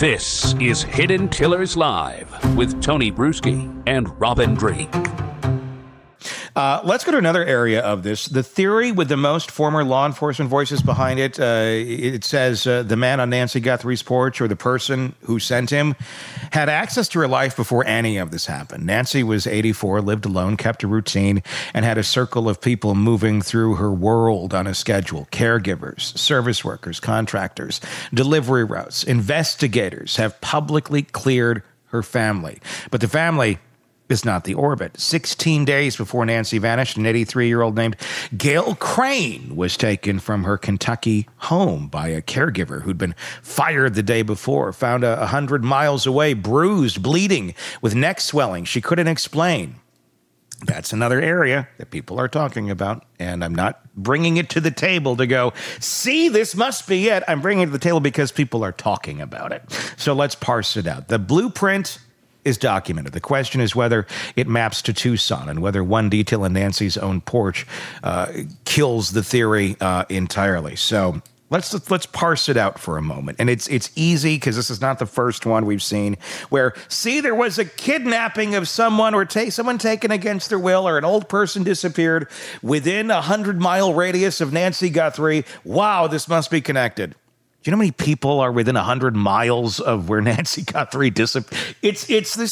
This is Hidden Killers Live with Tony Bruschi and Robin Drake. Let's go to another area of this. The theory with the most former law enforcement voices behind it, it says the man on Nancy Guthrie's porch, or the person who sent him, had access to her life before any of this happened. Nancy was 84, lived alone, kept a routine, and had a circle of people moving through her world on a schedule. Caregivers, service workers, contractors, delivery routes, investigators have publicly cleared her family. But the family is not the orbit. 16 days before Nancy vanished, an 83-year-old named Gail Crane was taken from her Kentucky home by a caregiver who'd been fired the day before, found 100 miles away, bruised, bleeding, with neck swelling she couldn't explain. That's another area that people are talking about, and I'm not bringing it to the table to go, see, this must be it. I'm bringing it to the table because people are talking about it. So let's parse it out. The blueprint is documented. The question is whether it maps to Tucson and whether one detail in Nancy's own porch kills the theory entirely. So let's parse it out for a moment. And it's easy because this is not the first one we've seen where, see, there was a kidnapping of someone or someone taken against their will, or an old person disappeared within a 100-mile radius of Nancy Guthrie. Wow, this must be connected. Do you know how many people are within 100 miles of where Nancy Guthrie disappeared? It's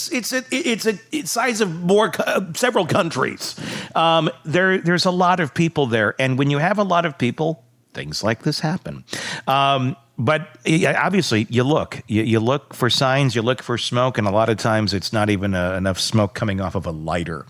a size of several countries. There's a lot of people there, and when you have a lot of people, things like this happen. But obviously, you look for signs, you look for smoke, and a lot of times it's not even enough smoke coming off of a lighter.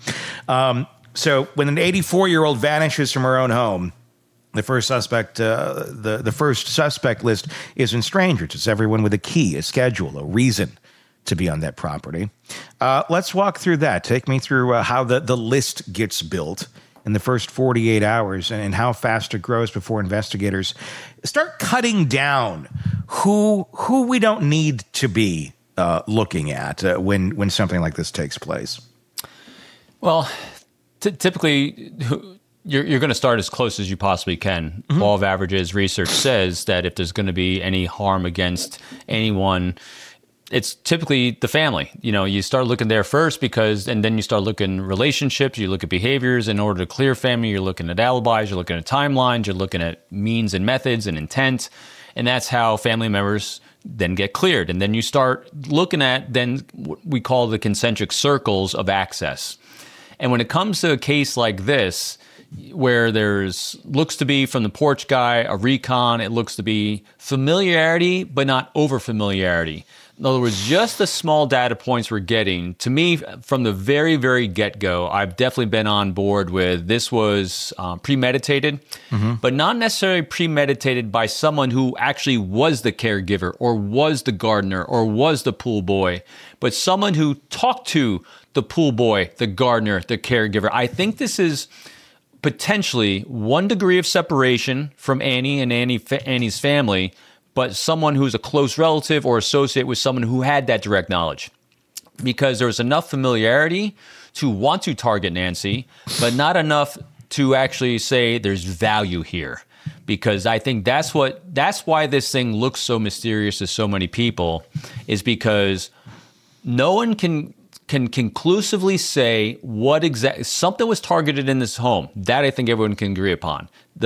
So when an 84-year-old vanishes from her own home, the first suspect, the first suspect list isn't strangers. It's everyone with a key, a schedule, a reason to be on that property. Let's walk through that. Take me through how the list gets built in the first 48 hours and how fast it grows before investigators start cutting down who we don't need to be looking at when something like this takes place. Well, typically, You're going to start as close as you possibly can. Mm-hmm. Law of averages research says that if there's going to be any harm against anyone, it's typically the family. You know, you start looking there first and then you start looking relationships, you look at behaviors. In order to clear family, you're looking at alibis, you're looking at timelines, you're looking at means and methods and intent. And that's how family members then get cleared. And then you start looking at then what we call the concentric circles of access. And when it comes to a case like this, where looks to be from the porch guy, a recon, it looks to be familiarity, but not over familiarity. In other words, just the small data points we're getting, to me, from the very, very get-go, I've definitely been on board with this was premeditated, but not necessarily premeditated by someone who actually was the caregiver or was the gardener or was the pool boy, but someone who talked to the pool boy, the gardener, the caregiver. I think this is potentially one degree of separation from Annie and Annie's family, but someone who's a close relative or associate with someone who had that direct knowledge. Because there was enough familiarity to want to target Nancy, but not enough to actually say there's value here. Because I think that's why this thing looks so mysterious to so many people, is because no one can conclusively say what exactly something was targeted in this home. That I think everyone can agree upon.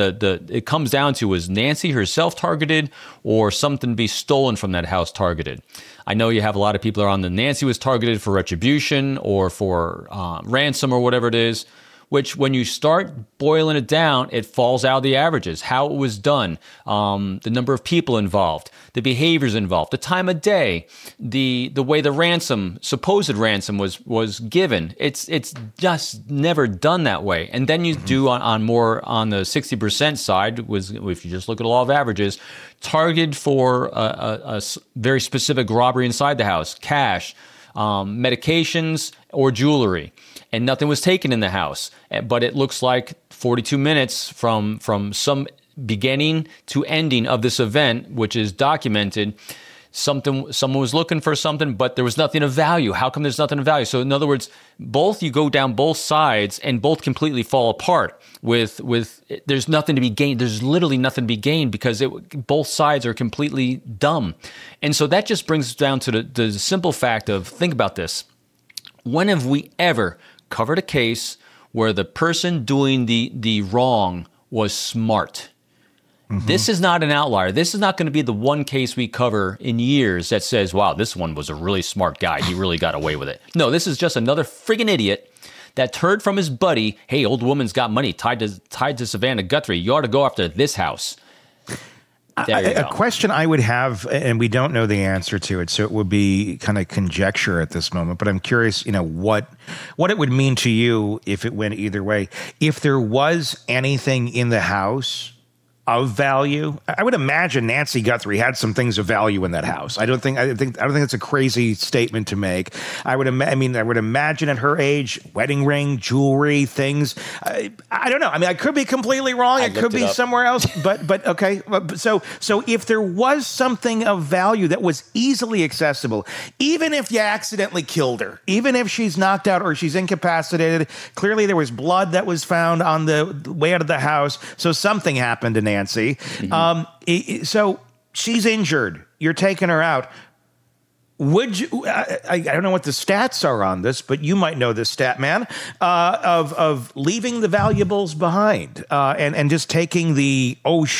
It comes down to, was Nancy herself targeted or something to be stolen from that house targeted? I know you have a lot of people that are on the Nancy was targeted for retribution or for ransom or whatever it is, which when you start boiling it down, it falls out of the averages. How it was done, the number of people involved, the behaviors involved, the time of day, the way the supposed ransom was given. It's just never done that way. And then you do on the 60% side, if you just look at the law of averages, targeted for a very specific robbery inside the house, cash, medications, or jewelry. And nothing was taken in the house. But it looks like 42 minutes from some beginning to ending of this event, which is documented, someone was looking for something, but there was nothing of value. How come there's nothing of value? So in other words, you go down both sides and both completely fall apart with there's nothing to be gained. There's literally nothing to be gained because both sides are completely dumb. And so that just brings us down to the simple fact of, think about this. When have we ever covered a case where the person doing the wrong was smart? Mm-hmm. This is not an outlier. This is not going to be the one case we cover in years that says, wow, this one was a really smart guy. He really got away with it. No, this is just another friggin' idiot that heard from his buddy, hey, old woman's got money tied to Savannah Guthrie. You ought to go after this house. A question I would have, and we don't know the answer to it, so it would be kind of conjecture at this moment, but I'm curious, what it would mean to you if it went either way. If there was anything in the house of value, I would imagine Nancy Guthrie had some things of value in that house. I don't think it's a crazy statement to make. I would imagine at her age, wedding ring, jewelry, things. I don't know. I mean, I could be completely wrong. It could be somewhere else. But okay. So if there was something of value that was easily accessible, even if you accidentally killed her, even if she's knocked out or she's incapacitated, clearly there was blood that was found on the way out of the house. So something happened to Nancy. Mm-hmm. So she's injured. You're taking her out. Would you? I don't know what the stats are on this, but you might know this stat, man. Of leaving the valuables behind and just taking the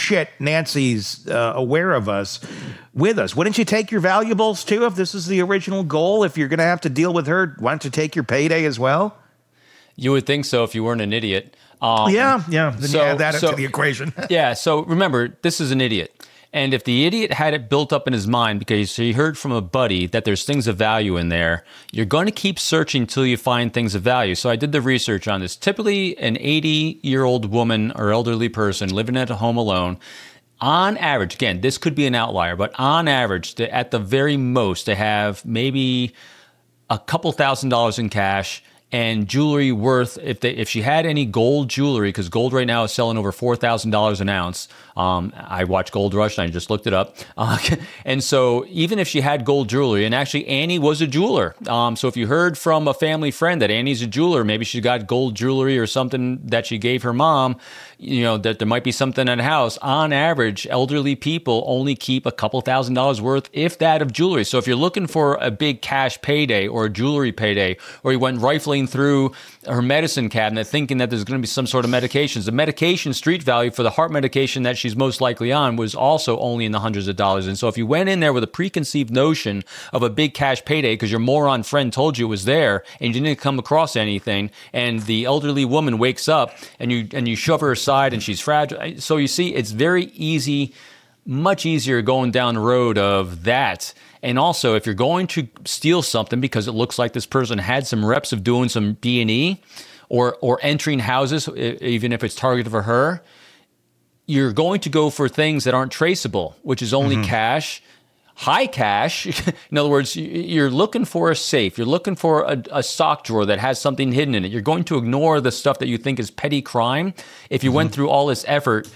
Nancy's aware of us with us. Wouldn't you take your valuables too if this is the original goal? If you're going to have to deal with her, why don't you take your payday as well? You would think so if you weren't an idiot. Then you add that into the equation. Yeah, so remember, this is an idiot. And if the idiot had it built up in his mind because he heard from a buddy that there's things of value in there, you're going to keep searching until you find things of value. So I did the research on this. Typically, an 80-year-old woman or elderly person living at home alone, on average, again, this could be an outlier, but on average, at the very most, they have maybe a couple $1,000s in cash and jewelry worth, if she had any gold jewelry, because gold right now is selling over $4,000 an ounce. I watch Gold Rush and I just looked it up. And so even if she had gold jewelry, and actually Annie was a jeweler. So if you heard from a family friend that Annie's a jeweler, maybe she got gold jewelry or something that she gave her mom, that there might be something in the house. On average, elderly people only keep a couple $1,000s worth, if that, of jewelry. So if you're looking for a big cash payday or a jewelry payday, or you went rifling through her medicine cabinet thinking that there's going to be some sort of medications, the medication street value for the heart medication that she's most likely on was also only in the hundreds of dollars. And so if you went in there with a preconceived notion of a big cash payday because your moron friend told you it was there and you didn't come across anything, and the elderly woman wakes up and you shove her aside and she's fragile. So you see, it's very easy, much easier going down the road of that. And also, if you're going to steal something because it looks like this person had some reps of doing some B&E or entering houses, even if it's targeted for her, you're going to go for things that aren't traceable, which is only cash, high cash. In other words, you're looking for a safe. You're looking for a sock drawer that has something hidden in it. You're going to ignore the stuff that you think is petty crime if you went through all this effort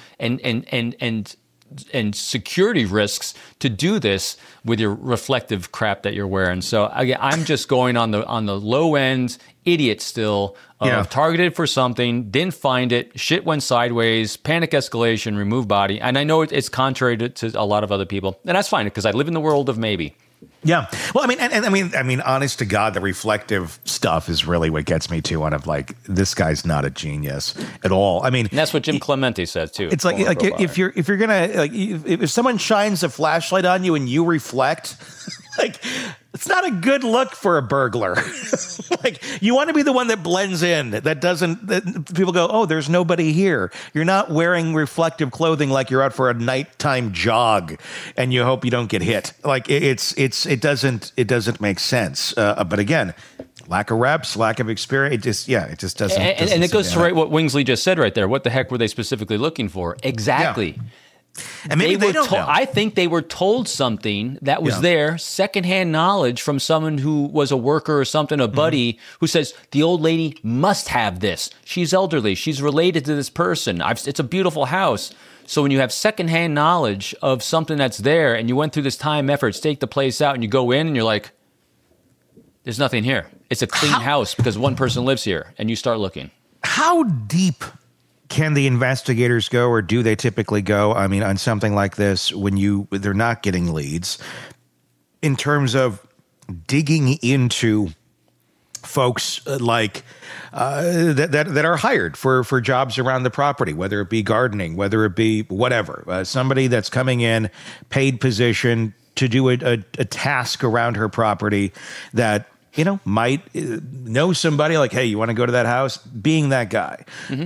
and security risks to do this with your reflective crap that you're wearing. So again, I'm just going on the low end idiot still of targeted for something, didn't find it, shit went sideways, panic escalation, remove body. And I know it's contrary to a lot of other people, and that's fine because I live in the world of maybe. Yeah. Well, I mean, honest to God, the reflective stuff is really what gets me too. Of like, this guy's not a genius at all. I mean, and that's what Jim Clemente said too. It's like if you're gonna if someone shines a flashlight on you and you reflect, like, it's not a good look for a burglar. Like, you want to be the one that blends in, that people go, oh, there's nobody here. You're not wearing reflective clothing like you're out for a nighttime jog and you hope you don't get hit. Like, it doesn't make sense. But again, lack of reps, lack of experience. It just doesn't. And it goes to right what Wingsley just said right there. What the heck were they specifically looking for? Exactly. Yeah. And maybe they don't know. I think they were told something that was there, secondhand knowledge from someone who was a worker or something, a buddy who says, the old lady must have this. She's elderly. She's related to this person. It's a beautiful house. So when you have secondhand knowledge of something that's there and you went through this time, effort, stake the place out, and you go in and you're like, there's nothing here. It's a clean house because one person lives here, and you start looking. How deep can the investigators go, or do they typically go, I mean, on something like this when they're not getting leads, in terms of digging into folks that are hired for jobs around the property, whether it be gardening, whether it be whatever, somebody that's coming in, paid position to do a task around her property that, you know, might know somebody like, hey, you want to go to that house? Being that guy,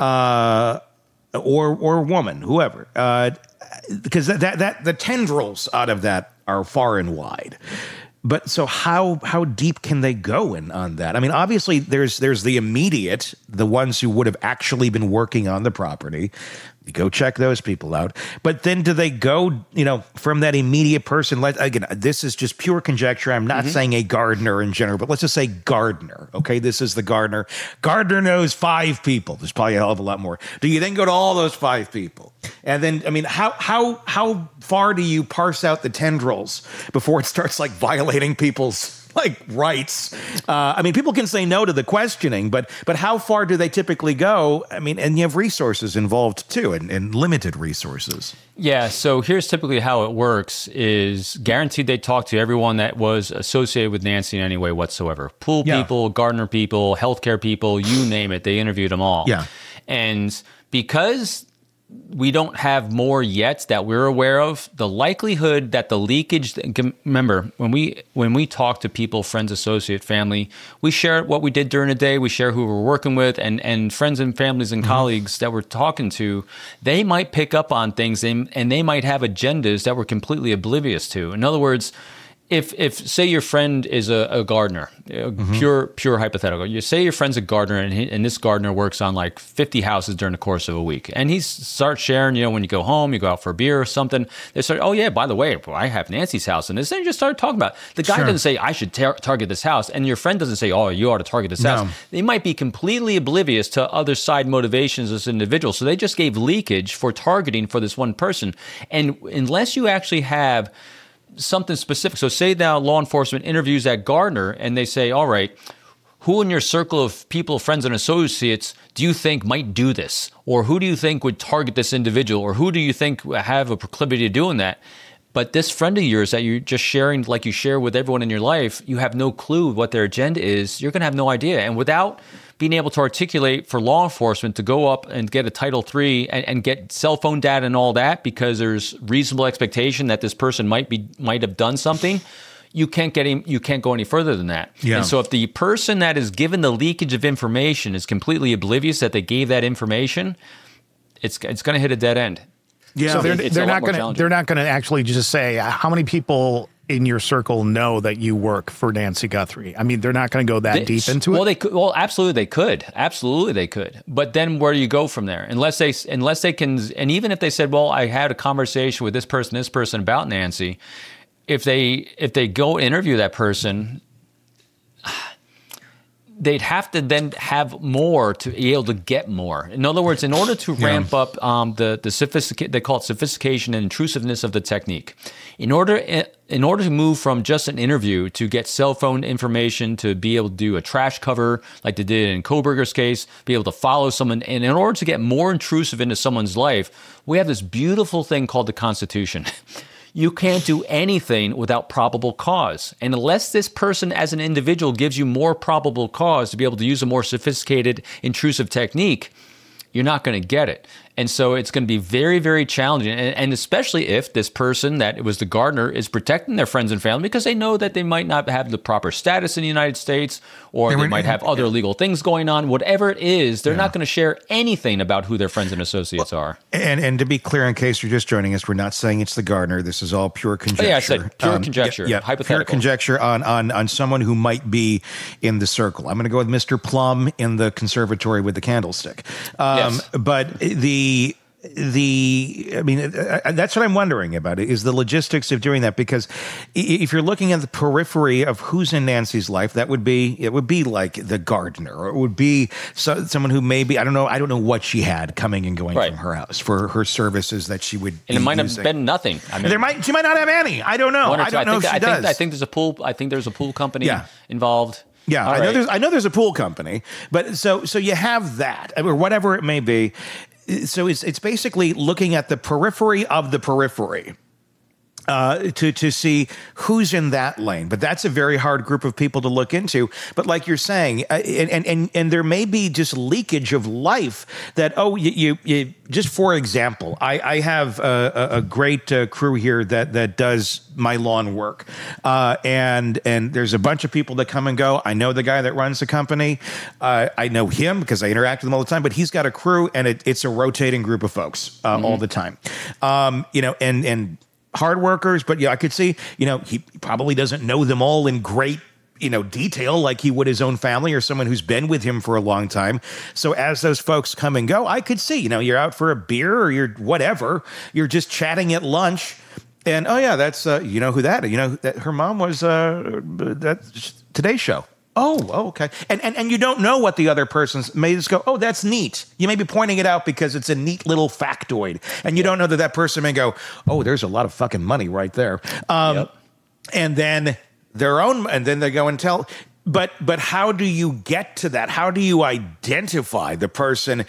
or woman, whoever, because that the tendrils out of that are far and wide. But so how deep can they go in on that? I mean, obviously there's the immediate, the ones who would have actually been working on the property. You go check those people out. But then do they go, you know, from that immediate person? Again, this is just pure conjecture. I'm not saying a gardener in general, but let's just say gardener. Okay, this is the gardener. Gardener knows 5 people. There's probably a hell of a lot more. Do you then go to all those 5 people? And then, I mean, how far do you parse out the tendrils before it starts like violating people's rights? I mean, people can say no to the questioning, but how far do they typically go? I mean, and you have resources involved too, and limited resources. Yeah, so here's typically how it works is guaranteed they talk to everyone that was associated with Nancy in any way whatsoever. Pool people, gardener people, healthcare people, you name it, they interviewed them all. Yeah. And because we don't have more yet that we're aware of, the likelihood that the leakage, remember, when we talk to people, friends, associate, family, we share what we did during the day, we share who we're working with, and friends and families and colleagues that we're talking to, they might pick up on things and they might have agendas that we're completely oblivious to. In other words, if say your friend is a gardener, pure hypothetical. You say your friend's a gardener and this gardener works on like 50 houses during the course of a week, and he starts sharing. You know, when you go home, you go out for a beer or something. They start, oh yeah, by the way, I have Nancy's house, and this. Then you just start talking about it. The guy doesn't say I should target this house, and your friend doesn't say, oh, you ought to target this house. They might be completely oblivious to other side motivations as individuals. So they just gave leakage for targeting for this one person, and unless you actually have something specific. So say now law enforcement interviews that gardener and they say, all right, who in your circle of people, friends, and associates do you think might do this? Or who do you think would target this individual? Or who do you think have a proclivity to doing that? But this friend of yours that you're just sharing like you share with everyone in your life, you have no clue what their agenda is. You're going to have no idea. And without being able to articulate for law enforcement to go up and get a Title III and get cell phone data and all that because there's reasonable expectation that this person might have done something, you can't go any further than that. Yeah. And so if the person that is given the leakage of information is completely oblivious that they gave that information, it's going to hit a dead end. Yeah, so they're not going to actually just say how many people in your circle know that you work for Nancy Guthrie. I mean, they're not going to go that deep into it. Well, absolutely they could. Absolutely they could. But then where do you go from there? Unless they can, and even if they said, well, I had a conversation with this person about Nancy, if they go interview that person, they'd have to then have more to be able to get more. In other words, in order to ramp up they call it sophistication and intrusiveness of the technique. In order to move from just an interview to get cell phone information, to be able to do a trash cover like they did in Kohberger's case, be able to follow someone, and in order to get more intrusive into someone's life, we have this beautiful thing called the Constitution. You can't do anything without probable cause. And unless this person as an individual gives you more probable cause to be able to use a more sophisticated, intrusive technique, you're not going to get it. And so it's going to be very, very challenging. And especially if this person that was the gardener is protecting their friends and family because they know that they might not have the proper status in the United States, or they might have other illegal things going on. Whatever it is, they're not going to share anything about who their friends and associates are. And to be clear, in case you're just joining us, we're not saying it's the gardener. This is all pure conjecture. I said pure conjecture, hypothetical. Pure conjecture on someone who might be in the circle. I'm going to go with Mr. Plum in the conservatory with the candlestick. Yes. But that's what I'm wondering about, is the logistics of doing that, because if you're looking at the periphery of who's in Nancy's life, it would be like the gardener, or it would be someone who maybe, I don't know what she had coming and going from her house for her services that she would, and it might have been nothing. I mean, she might not have any. I don't know. I don't know if she does. I think there's a pool. I think there's a pool company involved. Yeah, I know there's a pool company, but so you have that, or whatever it may be. So it's basically looking at the periphery of the periphery to see who's in that lane. But that's a very hard group of people to look into. But like you're saying, and there may be just leakage of life that, you just for example, I have a great crew here that does my lawn work. And there's a bunch of people that come and go. I know the guy that runs the company. I know him because I interact with him all the time, but he's got a crew, and it's a rotating group of folks all the time. And hard workers, but I could see, he probably doesn't know them all in great, detail like he would his own family or someone who's been with him for a long time. So as those folks come and go, I could see, you're out for a beer or you're whatever, you're just chatting at lunch, and that's you know who that is, that her mom was that Today Show. Oh, okay. And you don't know what the other person's may just go, that's neat. You may be pointing it out because it's a neat little factoid. And you don't know that person may go, there's a lot of fucking money right there. And then and then they go and tell. But how do you get to that? How do you identify the person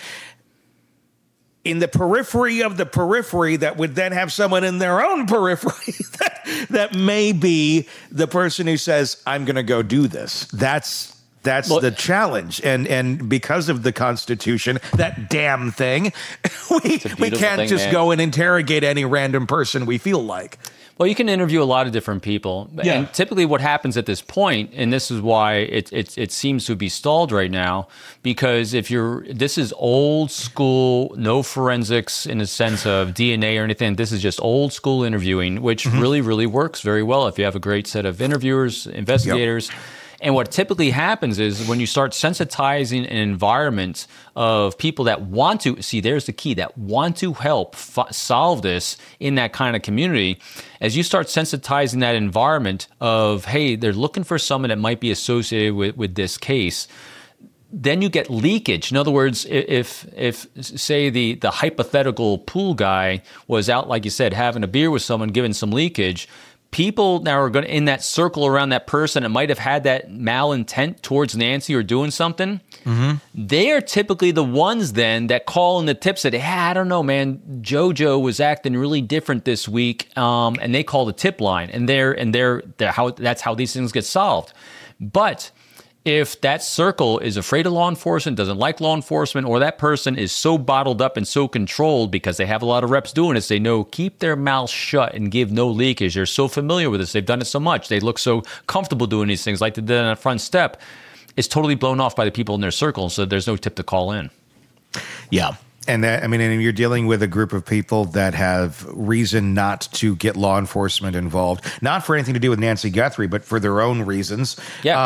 in the periphery of the periphery that would then have someone in their own periphery that may be the person who says, I'm going to go do this? That's the challenge. And because of the Constitution, that damn thing, we can't just go and interrogate any random person we feel like. Well, you can interview a lot of different people. Yeah. And typically what happens at this point, and this is why it seems to be stalled right now, because this is old school, no forensics in the sense of DNA or anything. This is just old school interviewing, which really, really works very well if you have a great set of interviewers, investigators. Yep. And what typically happens is when you start sensitizing an environment of people that want to, there's the key, that want to help solve this in that kind of community, as you start sensitizing that environment of, hey, they're looking for someone that might be associated with this case, then you get leakage. In other words, if say the hypothetical pool guy was out, like you said, having a beer with someone, giving some leakage, people now are going to, in that circle around that person that might have had that malintent towards Nancy or doing something, they are typically the ones then that call in the tips that, hey, I don't know, man, JoJo was acting really different this week, and they call the tip line, and that's how these things get solved. But if that circle is afraid of law enforcement, doesn't like law enforcement, or that person is so bottled up and so controlled because they have a lot of reps doing this, they know keep their mouth shut and give no leakage. They're so familiar with this. They've done it so much. They look so comfortable doing these things like they did on the front step. It's totally blown off by the people in their circle, so there's no tip to call in. Yeah. And and you're dealing with a group of people that have reason not to get law enforcement involved, not for anything to do with Nancy Guthrie, but for their own reasons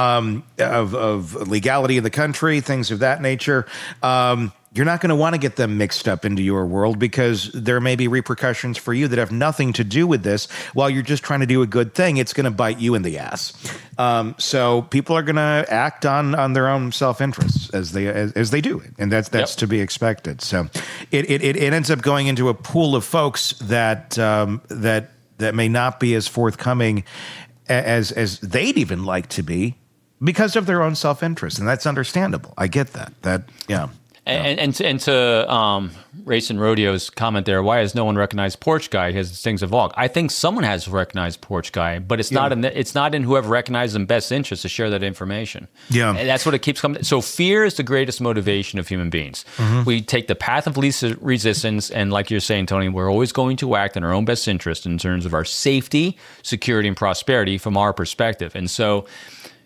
of legality in the country, things of that nature. You're not going to want to get them mixed up into your world because there may be repercussions for you that have nothing to do with this. While you're just trying to do a good thing, it's going to bite you in the ass. So people are going to act on their own self-interests as they do, and that's to be expected. So it ends up going into a pool of folks that may not be as forthcoming as they'd even like to be because of their own self-interest, and that's understandable. I get that. And to Race and Rodeo's comment there, why has no one recognized Porch Guy? His things evolved. I think someone has recognized Porch Guy, but it's not in whoever recognizes in best interest to share that information. Yeah, and that's what it keeps coming. So fear is the greatest motivation of human beings. We take the path of least resistance, and like you're saying, Tony, we're always going to act in our own best interest in terms of our safety, security, and prosperity from our perspective. And so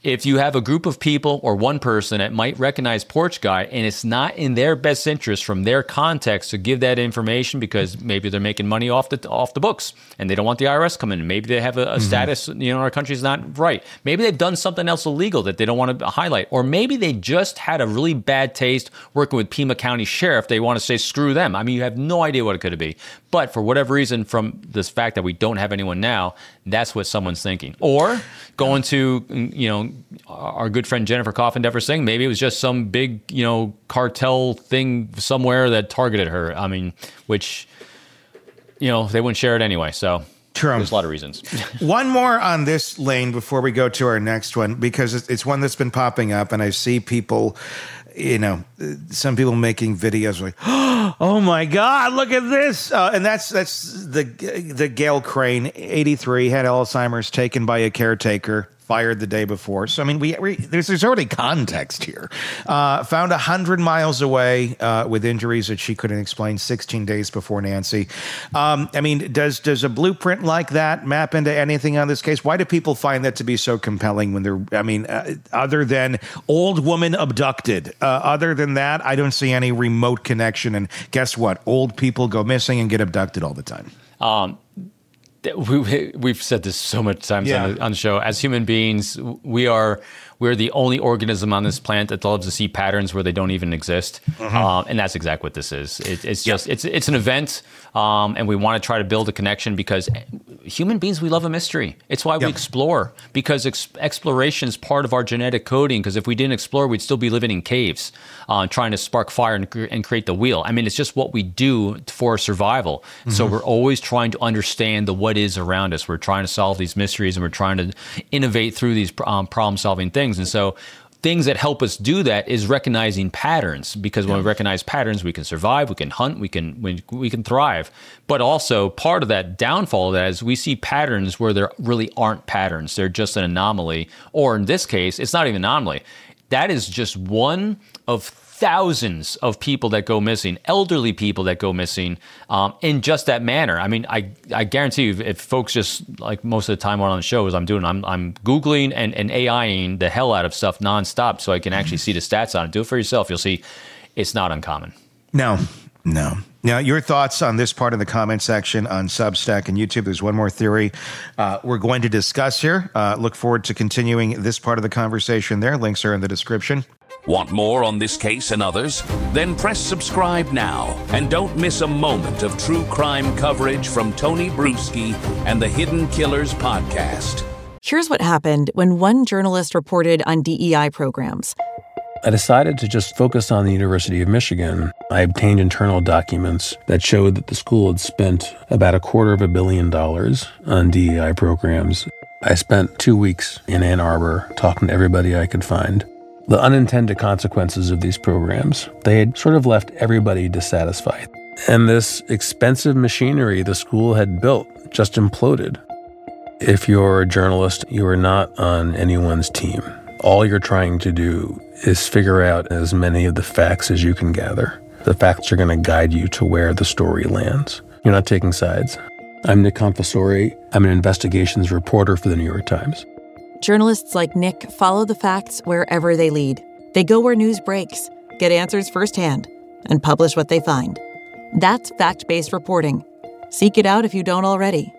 if you have a group of people or one person that might recognize Porch Guy and it's not in their best interest from their context to give that information because maybe they're making money off the books and they don't want the IRS coming in. Maybe they have a status, our country's not right. Maybe they've done something else illegal that they don't want to highlight. Or maybe they just had a really bad taste working with Pima County Sheriff. They want to say, screw them. I mean, you have no idea what it could be. But for whatever reason, from this fact that we don't have anyone now, that's what someone's thinking. Or going to, our good friend Jennifer Coffin-Dever Singh, maybe it was just some big, cartel thing somewhere that targeted her. I mean, which, they wouldn't share it anyway. So there's a lot of reasons. One more on this lane before we go to our next one, because it's one that's been popping up, and I see people, some people making videos like, oh my God, look at this. And that's the Gail Crane, 83, had Alzheimer's, taken by a caretaker, fired the day before. So, I mean, there's already context here. Found 100 miles away with injuries that she couldn't explain 16 days before Nancy. I mean, does a blueprint like that map into anything on this case? Why do people find that to be so compelling when other than old woman abducted? Other than that, I don't see any remote connection. And guess what? Old people go missing and get abducted all the time. We've said this so much times on the show. As human beings, we're the only organism on this planet that loves to see patterns where they don't even exist, and that's exactly what this is. It's an event, and we want to try to build a connection because human beings, we love a mystery. It's why we explore, because exploration is part of our genetic coding. Because if we didn't explore, we'd still be living in caves, trying to spark fire and create the wheel. I mean, it's just what we do for survival. So we're always trying to understand the what is around us. We're trying to solve these mysteries, and we're trying to innovate through these problem-solving things. And so things that help us do that is recognizing patterns, because when we recognize patterns, we can survive, we can hunt, we can thrive. But also part of that downfall of that is we see patterns where there really aren't patterns. They're just an anomaly. Or in this case, it's not even an anomaly. That is just one of thousands of people that go missing, elderly people that go missing, in just that manner. I mean, I guarantee you, if folks just, like most of the time on the show, as I'm Googling and AIing the hell out of stuff nonstop so I can actually see the stats on it. Do it for yourself. You'll see it's not uncommon. No. Now, your thoughts on this part of the comment section on Substack and YouTube. There's one more theory we're going to discuss here. Look forward to continuing this part of the conversation there. Links are in the description. Want more on this case and others? Then press subscribe now and don't miss a moment of true crime coverage from Tony Bruschi and the Hidden Killers podcast. Here's what happened when one journalist reported on DEI programs. I decided to just focus on the University of Michigan. I obtained internal documents that showed that the school had spent about $250 million on DEI programs. I spent 2 weeks in Ann Arbor talking to everybody I could find. The unintended consequences of these programs, they had sort of left everybody dissatisfied. And this expensive machinery the school had built just imploded. If you're a journalist, you are not on anyone's team. All you're trying to do is figure out as many of the facts as you can gather. The facts are going to guide you to where the story lands. You're not taking sides. I'm Nick Confessori. I'm an investigations reporter for the New York Times. Journalists like Nick follow the facts wherever they lead. They go where news breaks, get answers firsthand, and publish what they find. That's fact-based reporting. Seek it out if you don't already.